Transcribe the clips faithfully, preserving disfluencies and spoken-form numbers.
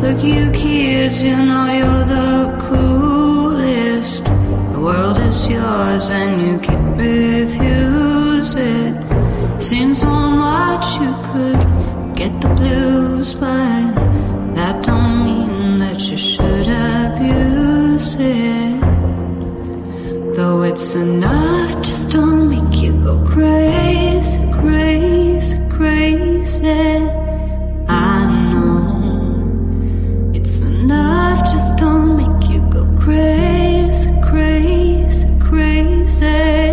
Look, you kids, you know you're the coolest. The world is yours and you can't refuse it. Seen so much you could get the blues, but that don't mean that you should abuse it. Though it's enough just to make you go crazy, crazy, crazy. I know it's enough just to make you go crazy, crazy, crazy.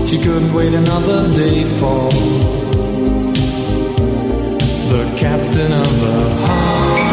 she couldn't wait another day for the captain of the heart.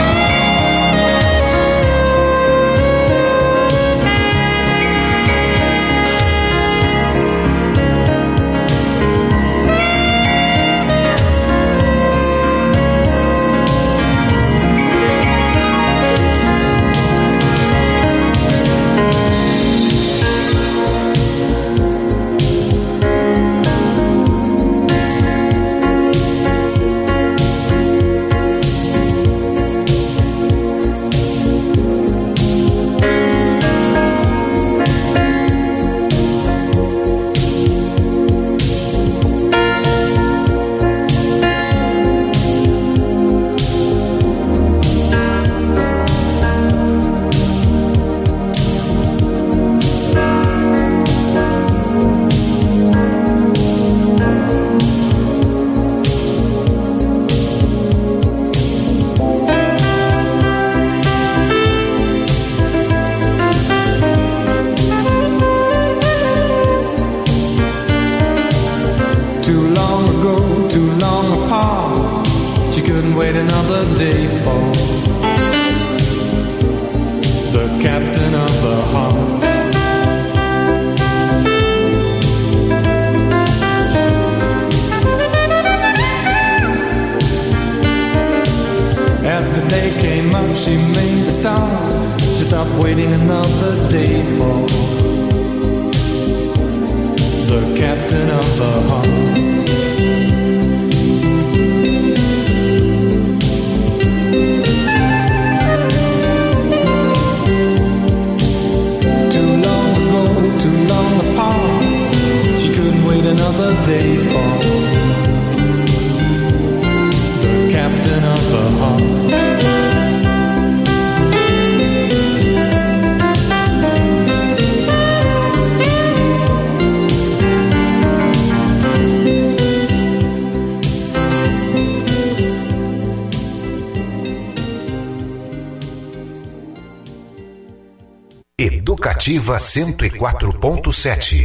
Educativa cento e quatro ponto sete.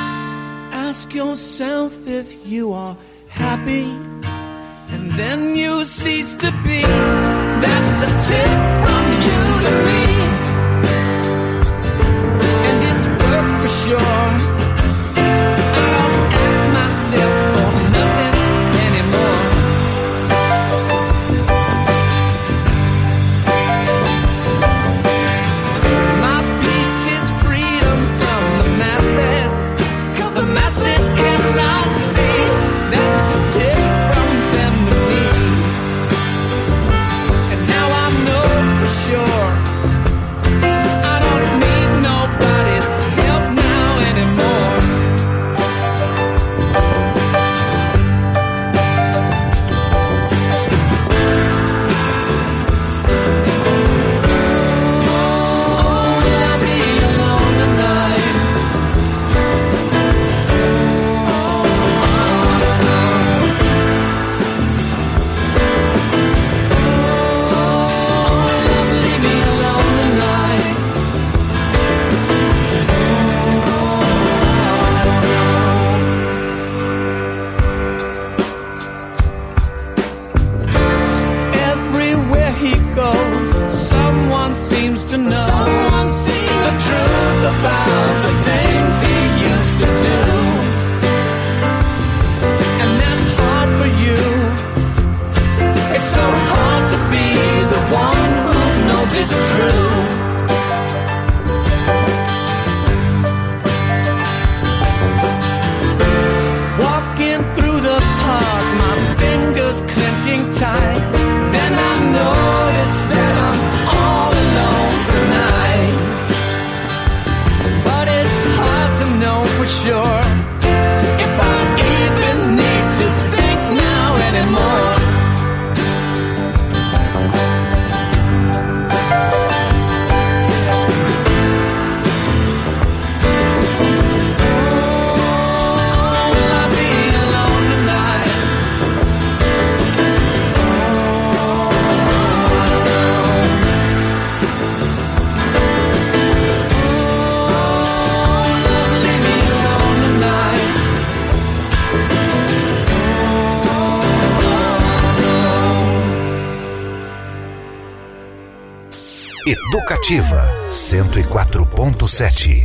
Ask yourself if you are happy, and then you cease to be. That's a tip from you to me, and it's work for sure. I don't ask myself for nothing anymore. My peace is freedom from the masses, 'cause the masses cannot see. That's a tip from them to me, and now I know for sure I don't need nobody's help now anymore. Educativa cento e quatro ponto sete.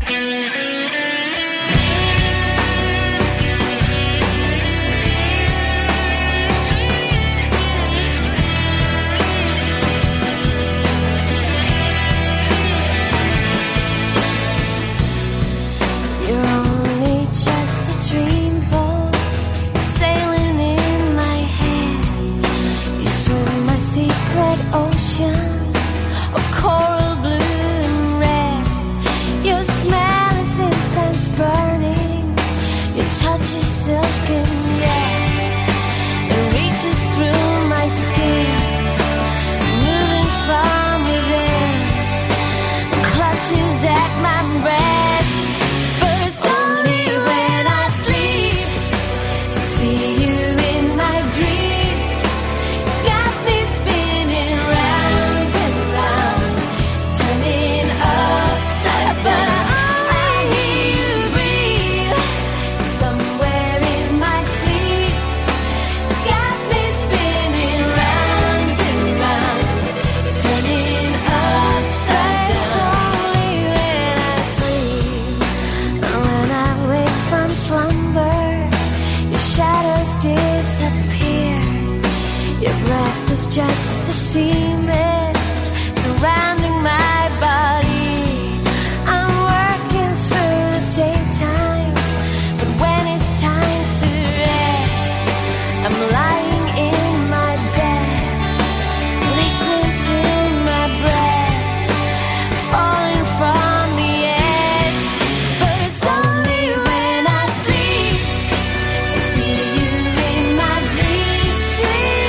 Just a sea mist surrounding my body. I'm working through the daytime, but when it's time to rest, I'm lying in my bed, listening to my breath falling from the edge. But it's only when I sleep I see you in my dream tree.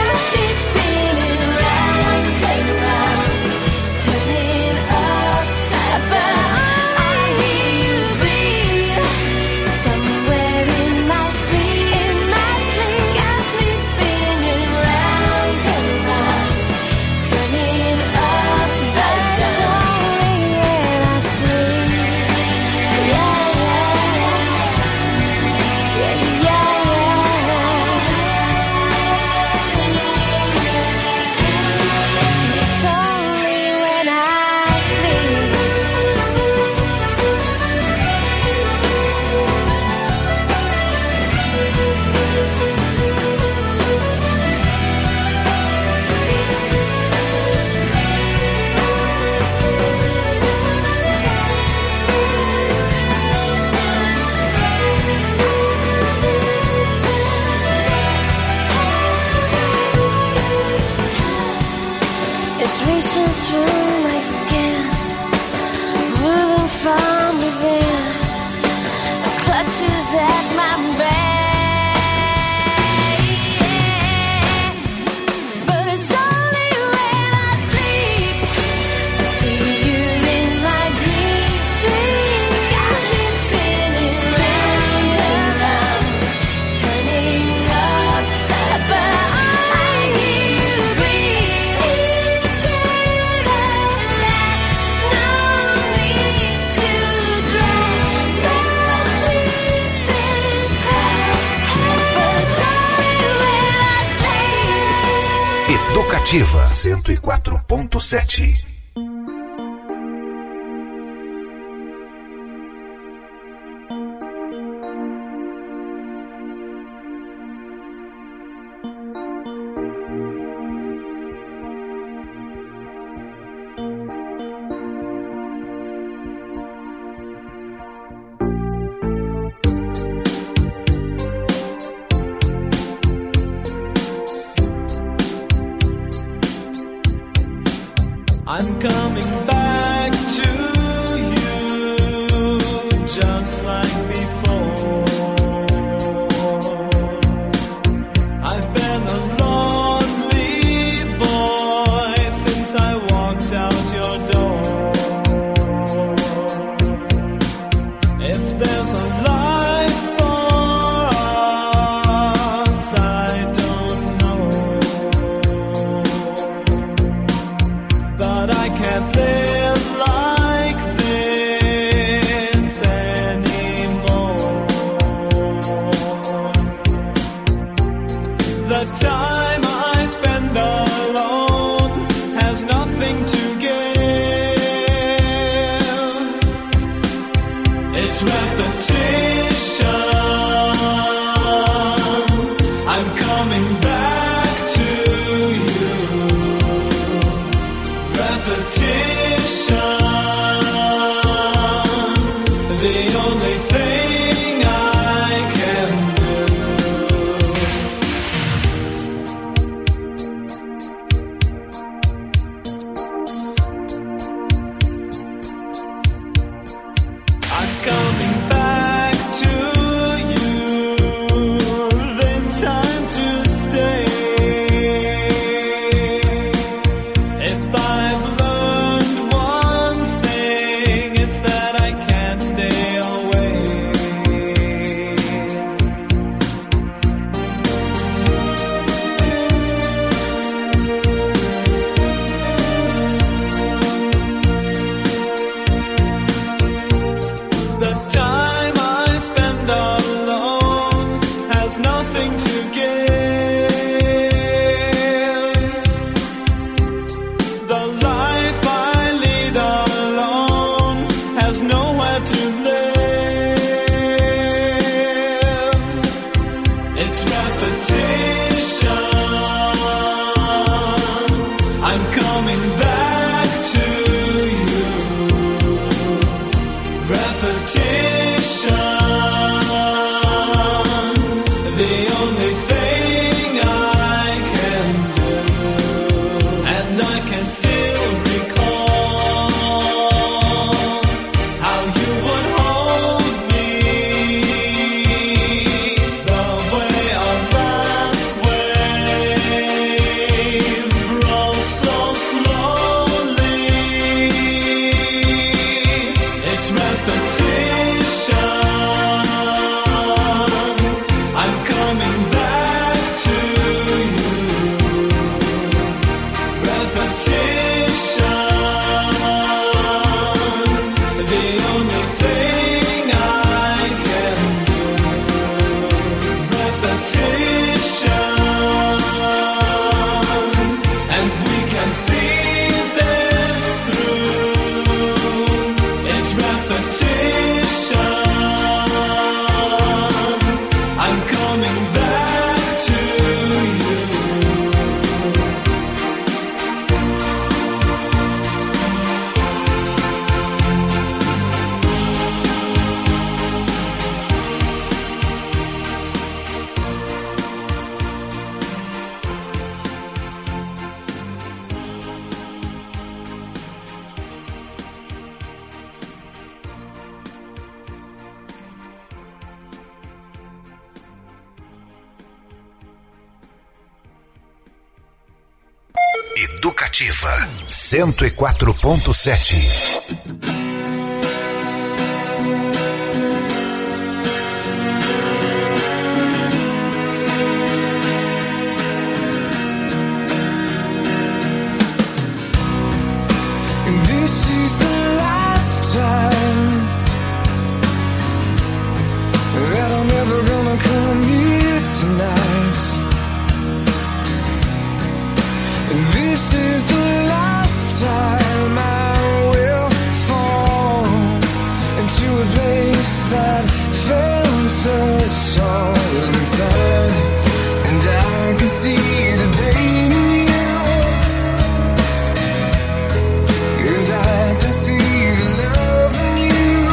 Educativa cento e quatro ponto sete. I'm coming back to you just like before. I've been a lonely boy since I walked out your door. If there's a life for us, I don't know, but I can't live like this anymore. The time I spend alone has nothing to gain. It's repetition. I'm coming back to you. Repetition. The only thing I can do. I'm coming back to you. There's time to stay. If I've learned one thing, it's that I can't stay away. The time I spend alone has nothing to give. The life I lead alone has nowhere to live. It's repetition. I'm coming back to you. Repetition. The only thing I can do. And I can still recall how you would hold me. The way our last wave broke so slowly. It's repetition. I'm coming back to you. Repetition. The only thing I can do. Repetition. And we can see this through. It's repetition. I'm coming back to you. Educativa cento e quatro ponto sete. This is the last time that I'm ever gonna come here tonight. And this is the last time I will fall into a place that fills us all inside. And I can see the pain in you. And I can see the love in you.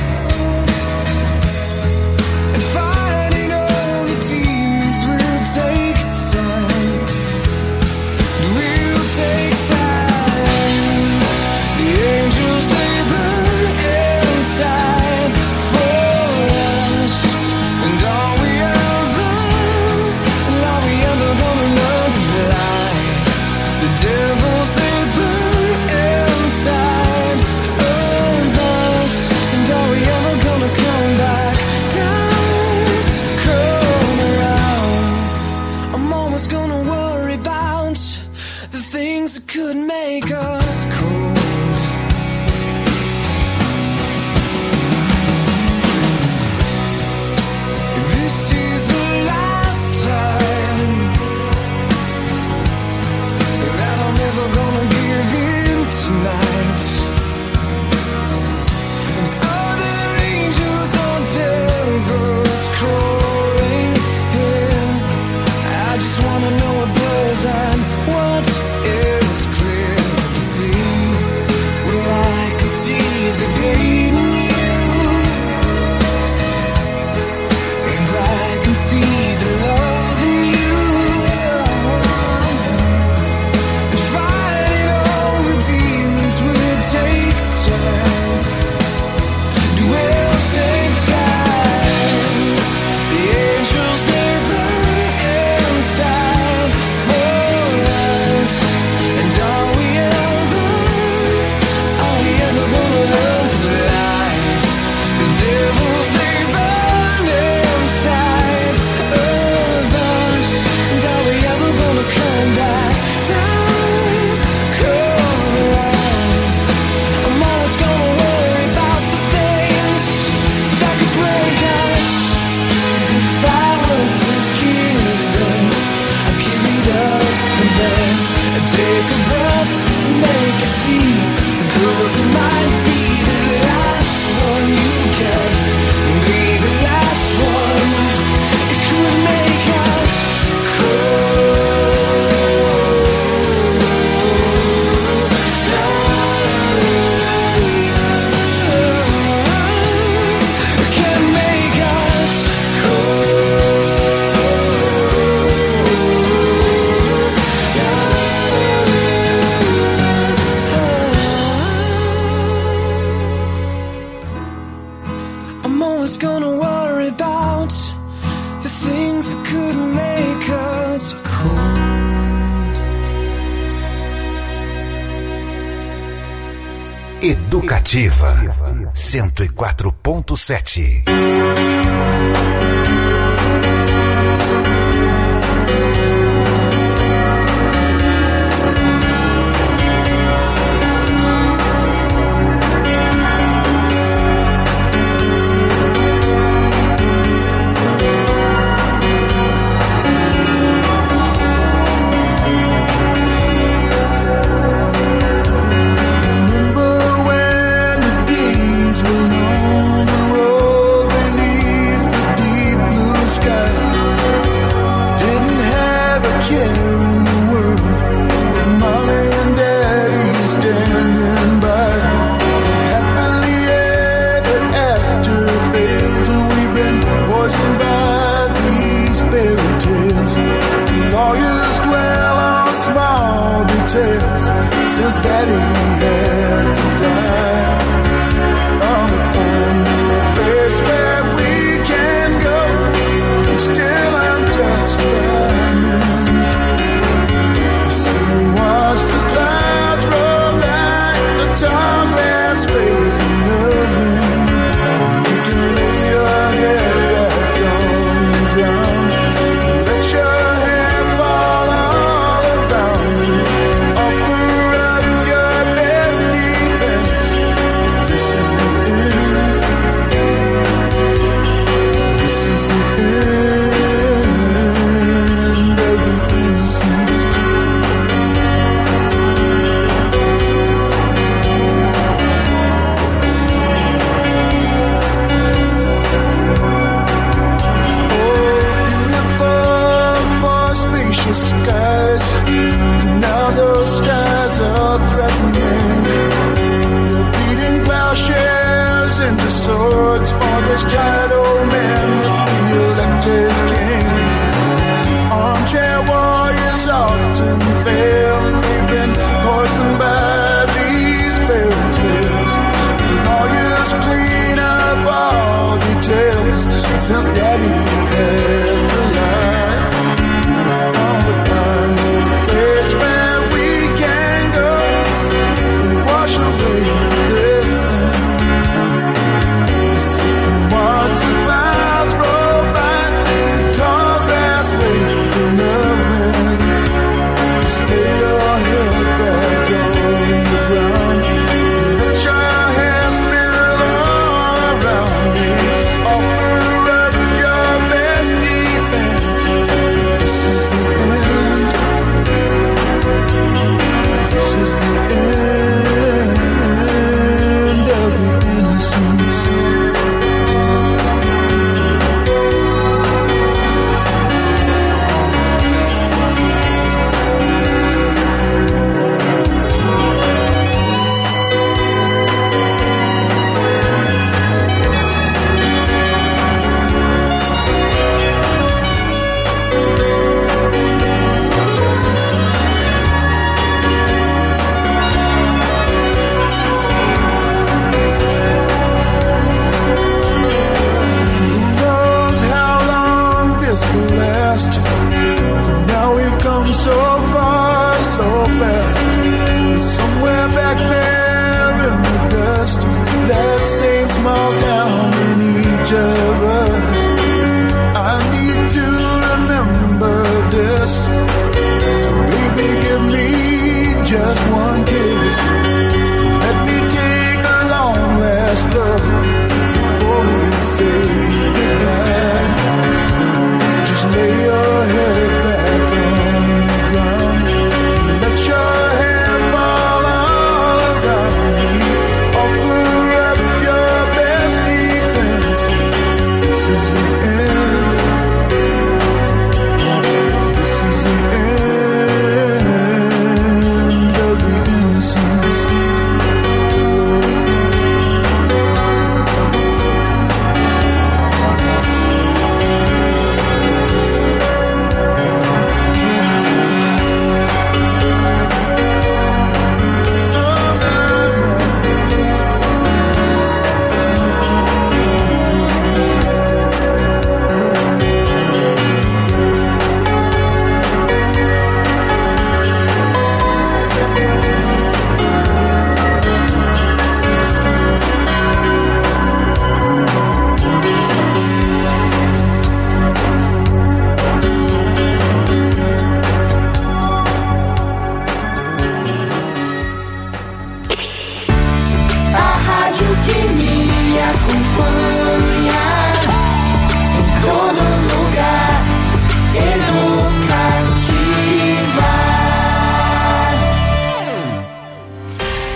And fighting all the demons will take time. It will take time. The angels, they burn inside for us. And are we ever, are we ever gonna learn to fly? The devils, they burn inside of us. And are we ever gonna come back down, come around? I'm always gonna worry about the things that could make us cold. This is the last time that I'm ever gonna give in tonight. And other angels Educativa cento e quatro ponto sete. Since Daddy had to fly, I'm on the place where we can go, still untouched by men. So watch the clouds roll back, the tall grass waves in the wind. You can lay your head back on the ground, let your head fall all around you. Skies, now those skies are threatening. They're beating plowshares into swords for this tired old man that we elected king. Armchair warriors often fail, and we've been poisoned by these fairy tales. Lawyers clean up all details since Daddy had to lie. All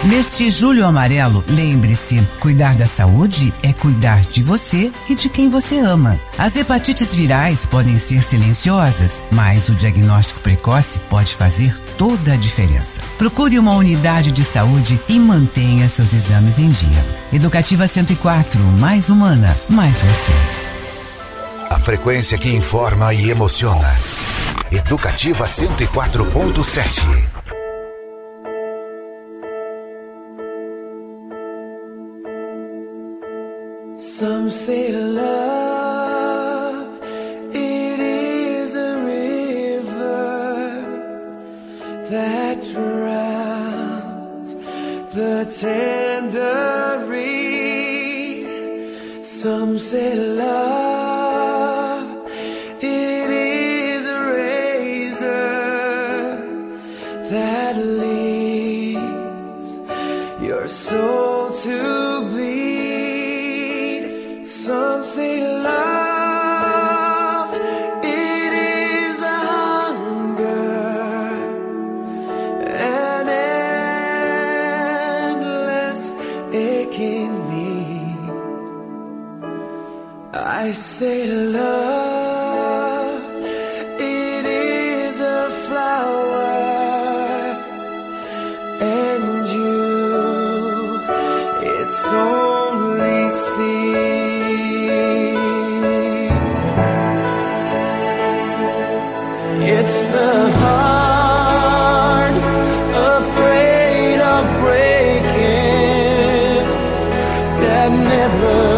Neste Julho Amarelo, lembre-se, cuidar da saúde é cuidar de você e de quem você ama. As hepatites virais podem ser silenciosas, mas o diagnóstico precoce pode fazer toda a diferença. Procure uma unidade de saúde e mantenha seus exames em dia. Educativa cento e quatro, mais humana, mais você. A frequência que informa e emociona. Educativa cento e quatro ponto sete. Some say love, it is a river that drowns the tender reed. Some say love, it is a razor that leaves your soul to bleed. Some say love, it is a hunger, an endless aching need. I say love, it is a flower, and you, it's only seed. It's the heart afraid of breaking that never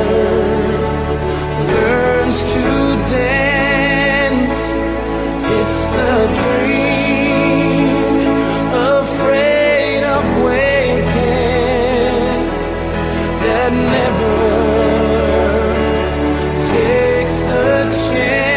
learns to dance. It's the dream afraid of waking that never takes the chance.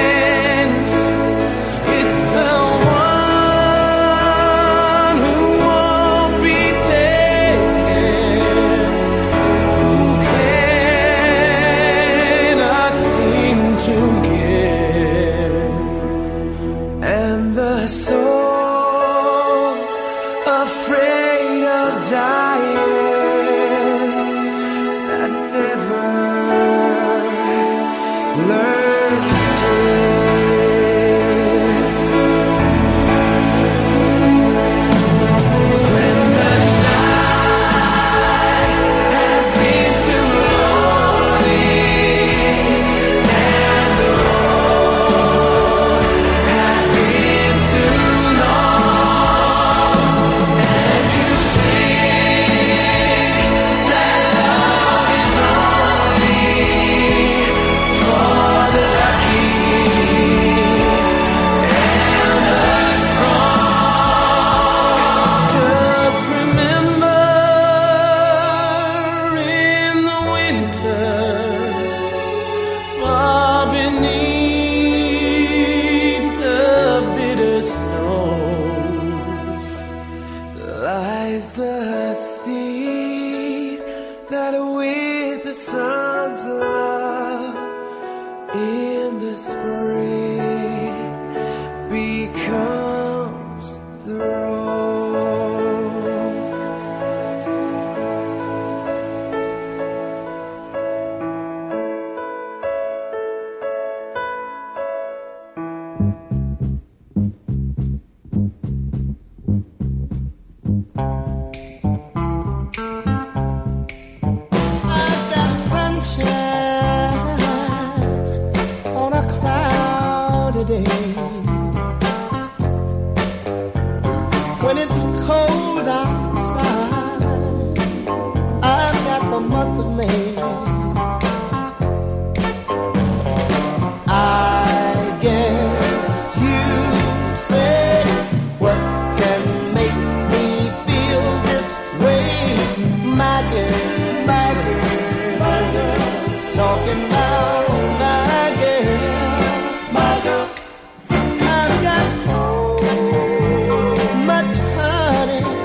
I've got so much honey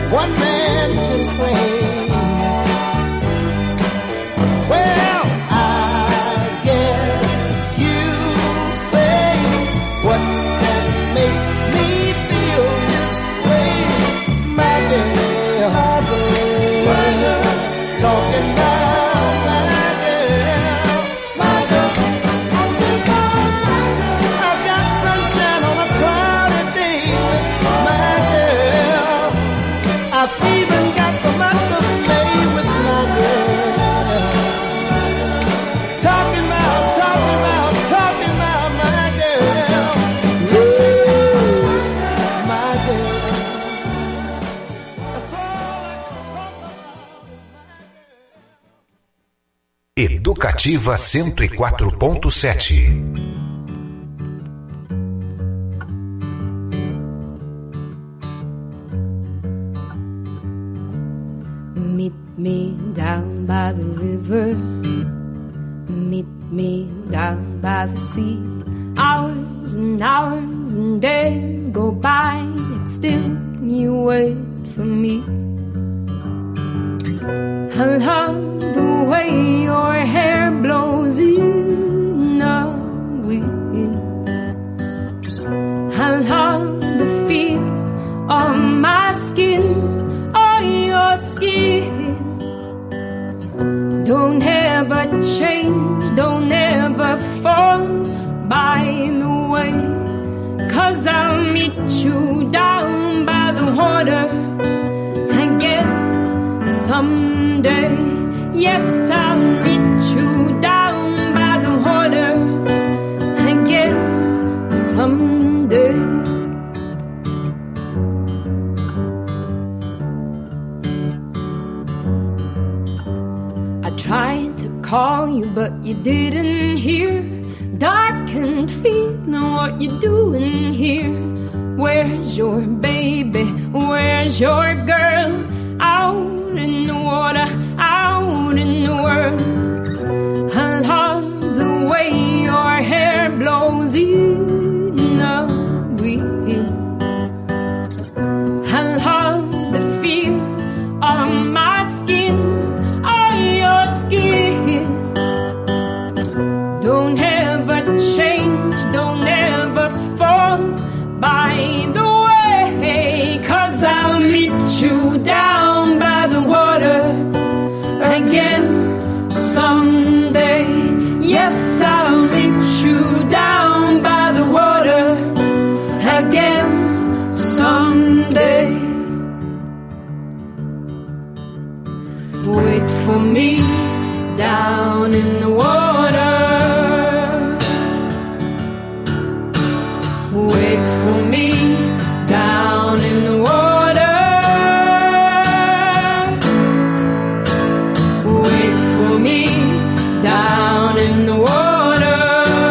one man can claim. Well, I guess you say what can make me feel this way, my girl, my girl, my girl. Talking about my girl, my girl, talking about my girl. I've got sunshine on a cloudy day with my girl. I've even got the month of May with my girl. Talking about, talking about, talking about my girl. Ooh, my girl. That's all I can talk about is my girl. Educativa cento e quatro ponto sete. Meet me down by the river. Meet me down by the sea. Hours and hours and days go by, and still you wait for me. I love the way your hair blows in the wind. I love the feel of my skin, on your skin. Don't ever change, don't ever fall by the way, 'cause I'll meet you down by the water again someday. Yes, I'll meet you down by the water again someday. I tried to call you, but you didn't hear. Dark and feeling what you're doing here. Where's your baby? Where's your girl? Out in the water, out in the world. I love the way your hair blows in the wind. I love the feel of my skin, on your skin. Don't ever change, don't ever fall by the way, 'cause I'll meet you down by the water again someday. Yes, I'll meet you down by the water again someday. Wait for me down in the water. Wait for me down in the water. Wait for me down in the water.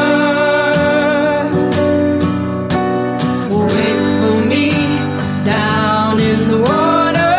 Wait for me down in the water.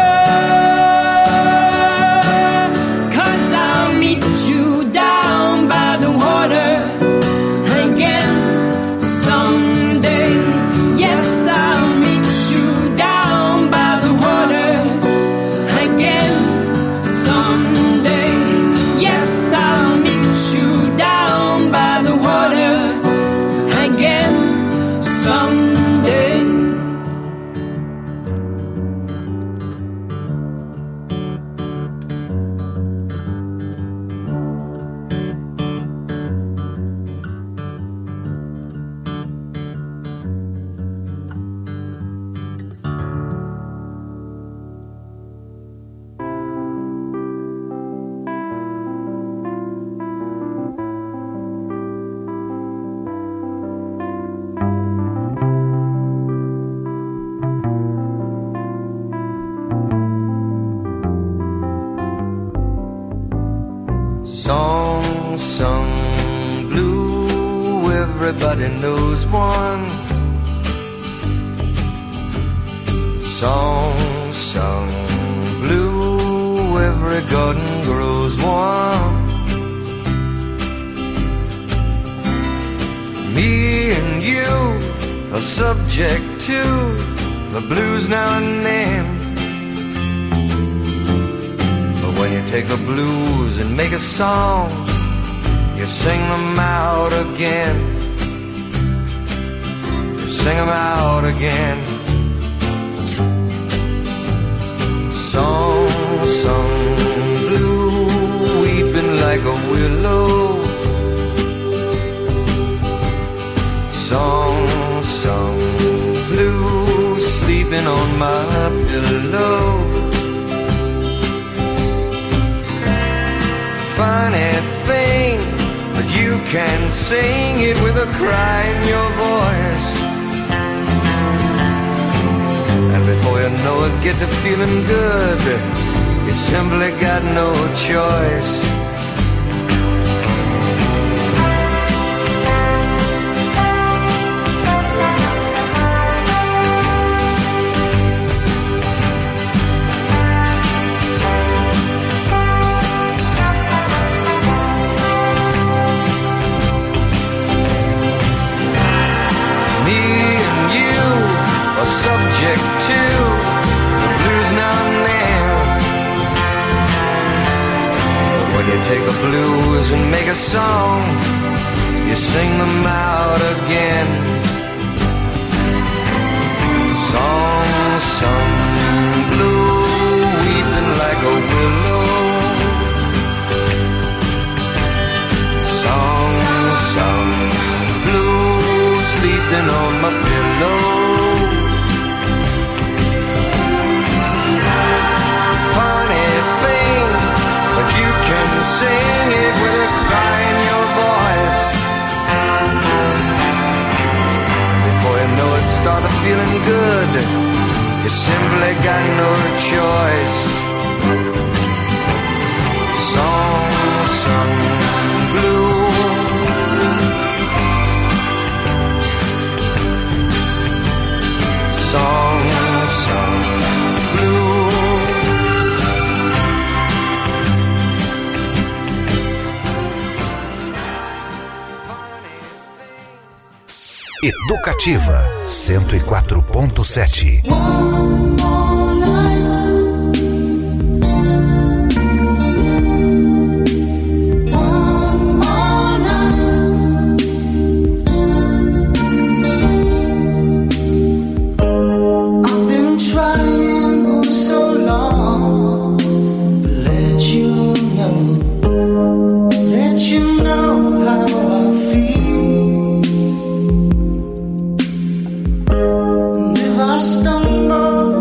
'Cause I'll meet you down by the water again someday. Yes, I'll meet you down by the water again someday. Yes, I'll meet you down by the water again someday. Song sung blue, everybody knows one. Song sung blue, every garden grows one. Me and you are subject to the blues now and then. take the blues and make a song, you sing them out again. You sing them out again. Song sung blue, weeping like a willow. Song sung blue, sleeping on my pillow. Funny thing, but you can sing it with a cry in your voice. And before you know it, get to feeling good. You simply got no choice. Subject to the blues now and then. But when you take the blues and make a song, you sing them out again. Song sung blue, weeping like a willow. Song sung blue, sleeping on my pillow. Sing it with a cry in your voice. Before you know it, start feeling good. You simply got no choice. Song sung blue. Song sung blue. Educativa cento e quatro ponto sete. Stumble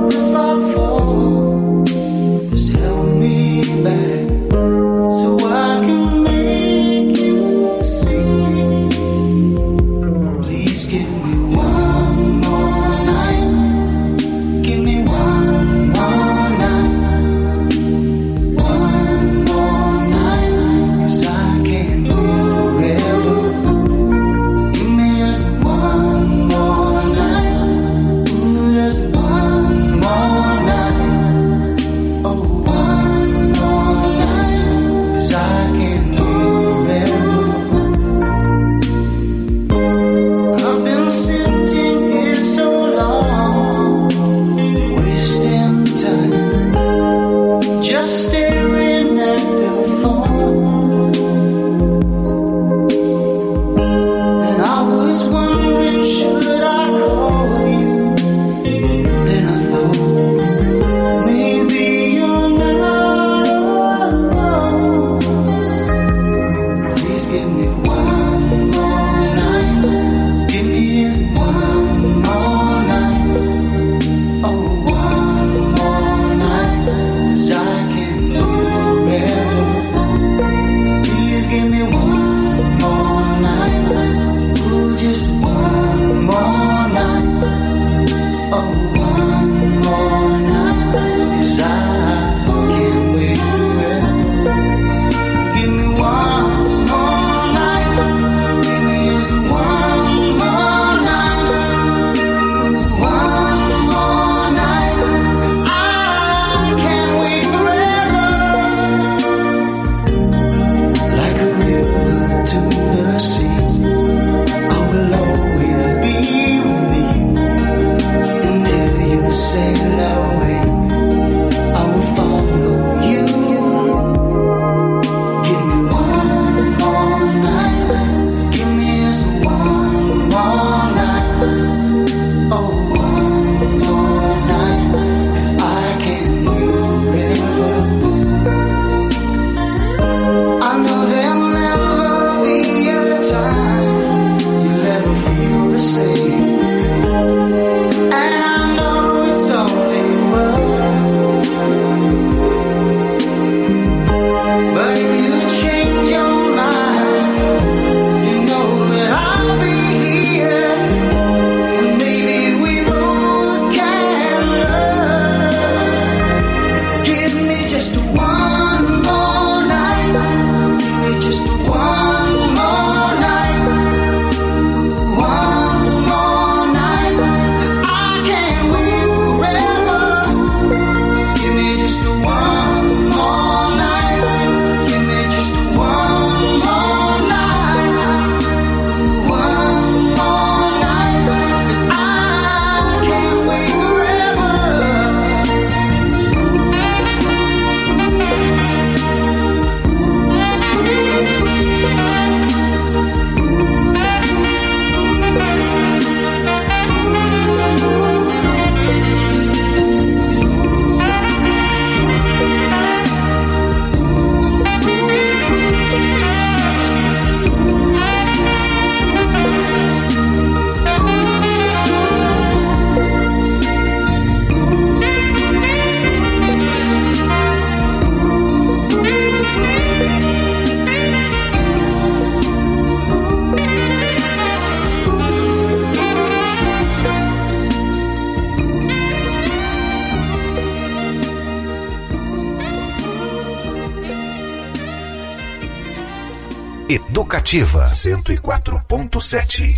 Educativa cento e quatro ponto sete.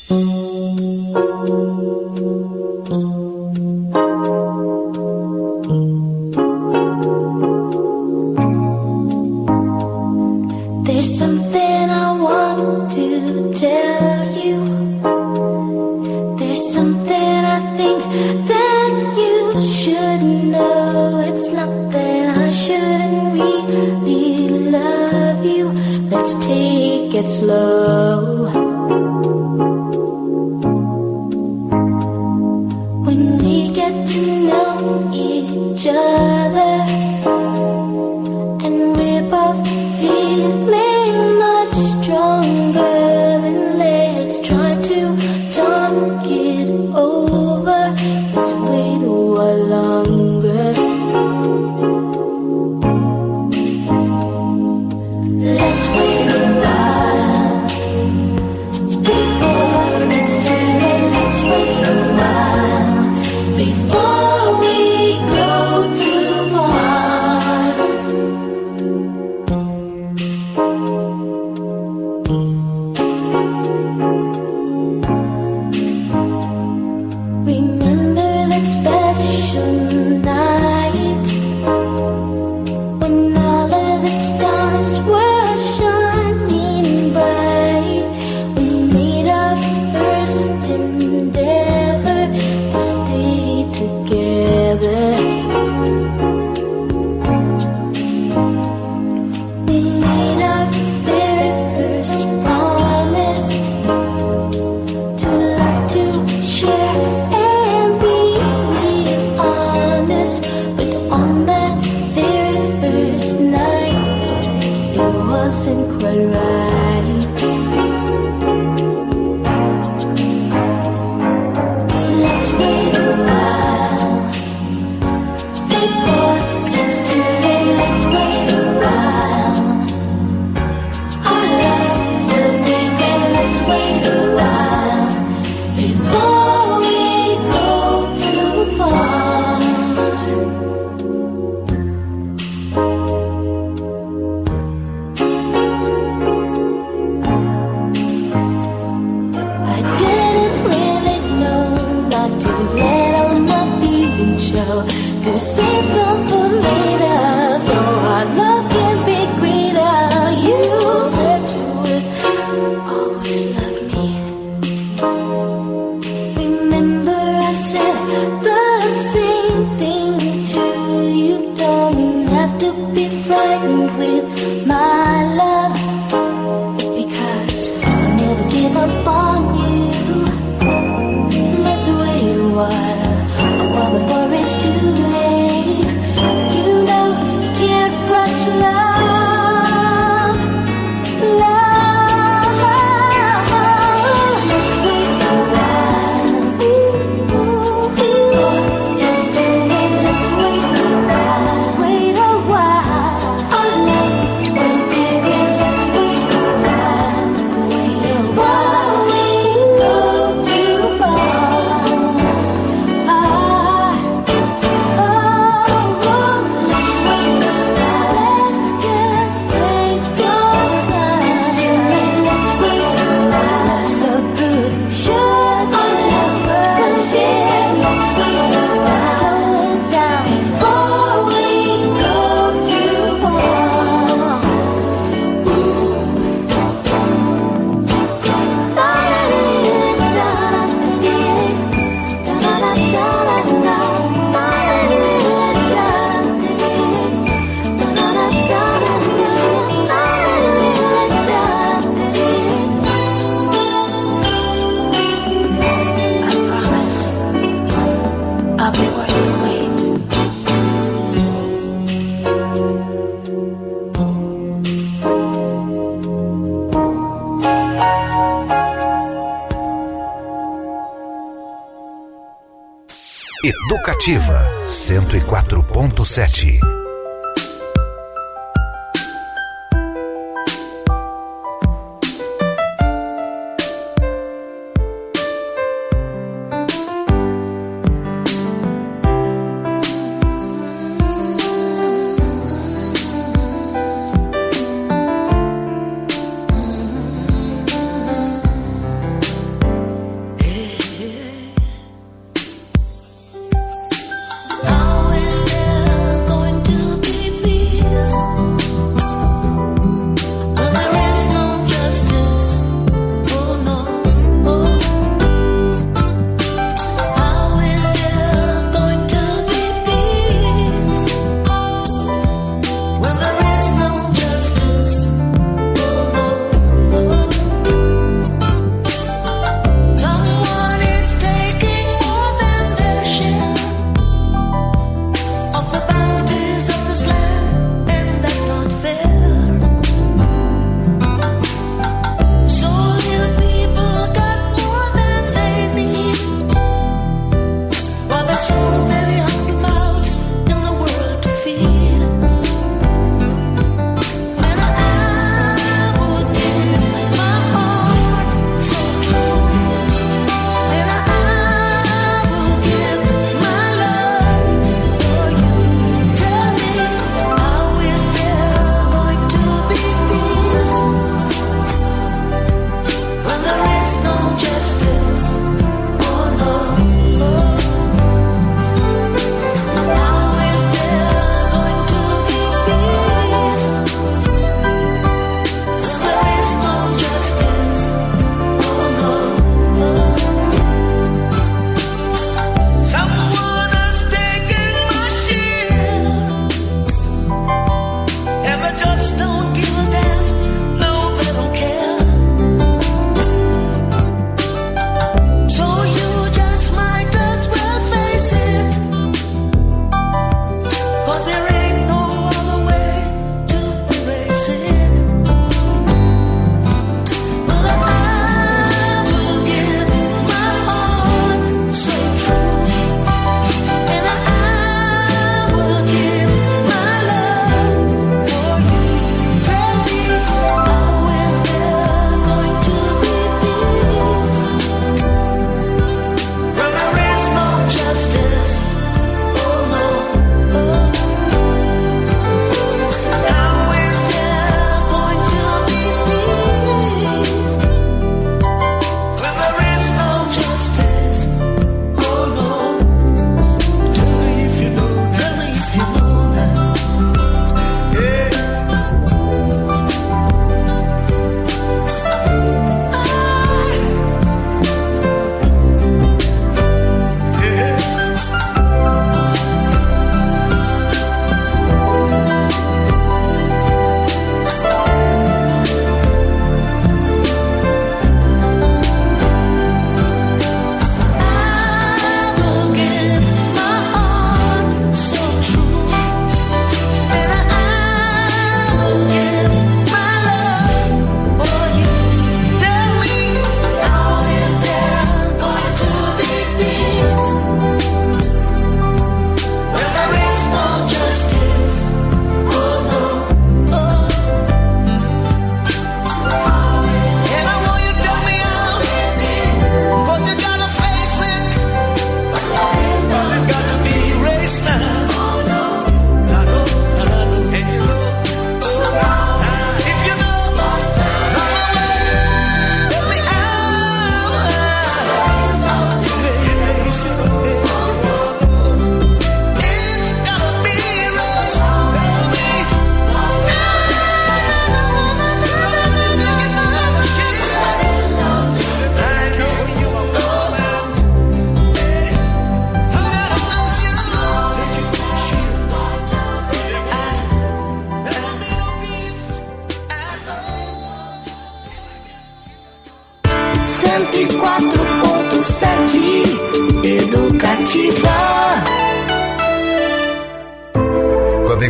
There's something I want to tell you. There's something I think that you should know. It's not that I shouldn't really love you. Let's take it slow. When we get to know each other and we're both feeling much stronger, then let's try to talk it over. Let's wait a while longer. Let's wait a while before it's too late. Let's wait a while before we go too far. Remember that special night when all of the stars were shining bright. We made our first endeavor to stay together. We made our very first promise to love, to share, and be real honest. But on that very first night, it wasn't quite right. Let's wait a while before it's too late. Let's wait a while. Our love will begin. Let's wait a while before we go too far. I didn't really know not to let all my feelings show, to save some for later, so our love can be greater. You said you would always love me. Remember I said the same thing to you. Don't have to be frightened with my love, because I'll never give up on you. Let's wait a while, a while before it's too late. You know you can't rush love, love. Let's wait a while. Ooh, ooh, it's too late. Let's wait a while, wait a while. Our love will begin. Let's wait a while, wait a while. We go too far. Ah, oh, oh, let's wait a while. Let's just take our time. It's too late. Let's wait a while. So good, should our love proceed? Let's wait a while. Slow it down before we go too far. I promise I'll be worth the wait. Educativa cento e quatro ponto sete.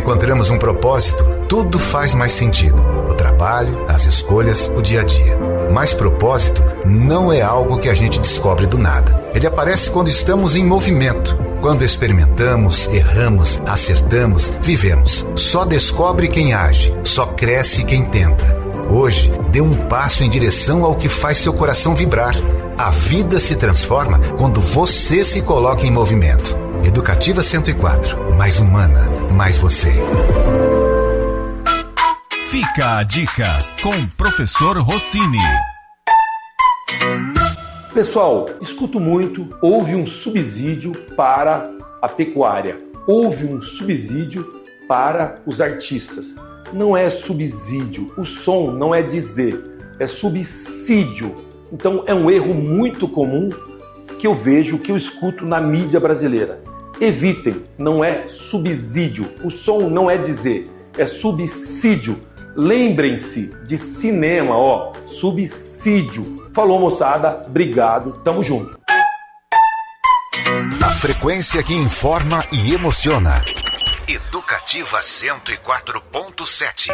encontramos um propósito, tudo faz mais sentido. O trabalho, as escolhas, o dia a dia. Mas propósito não é algo que a gente descobre do nada. Ele aparece quando estamos em movimento. Quando experimentamos, erramos, acertamos, vivemos. Só descobre quem age, só cresce quem tenta. Hoje, dê um passo em direção ao que faz seu coração vibrar. A vida se transforma quando você se coloca em movimento. Educativa cento e quatro, mais humana, mais você. Fica a dica com o professor Rossini. Pessoal, escuto muito, houve um subsídio para a pecuária, houve um subsídio para os artistas. Não é subsídio, o som não é dizer, é subsídio. Então é um erro muito comum que eu vejo, que eu escuto na mídia brasileira. Evitem, não é subsídio, o som não é dizer, é subsídio. Lembrem-se de cinema, ó, subsídio. Falou, moçada, obrigado, tamo junto. A frequência que informa e emociona. Educativa cento e quatro ponto sete.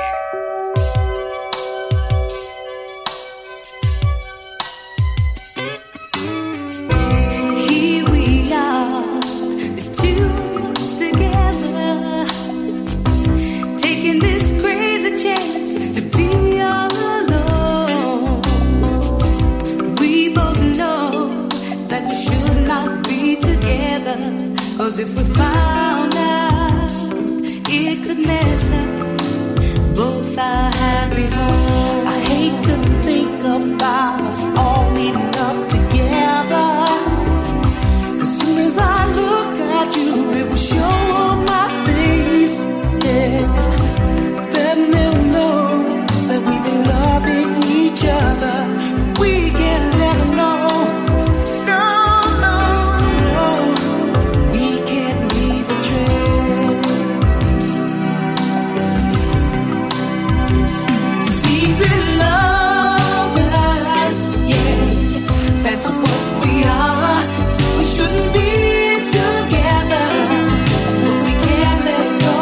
Cause if we found out it could mess up both our happy homes. I hate to think about us all meeting up together. As soon as I look at you, it will show on my face. Yeah. Then they'll know that we've been loving each other. We can't let them know.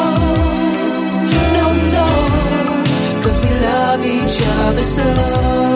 Each other so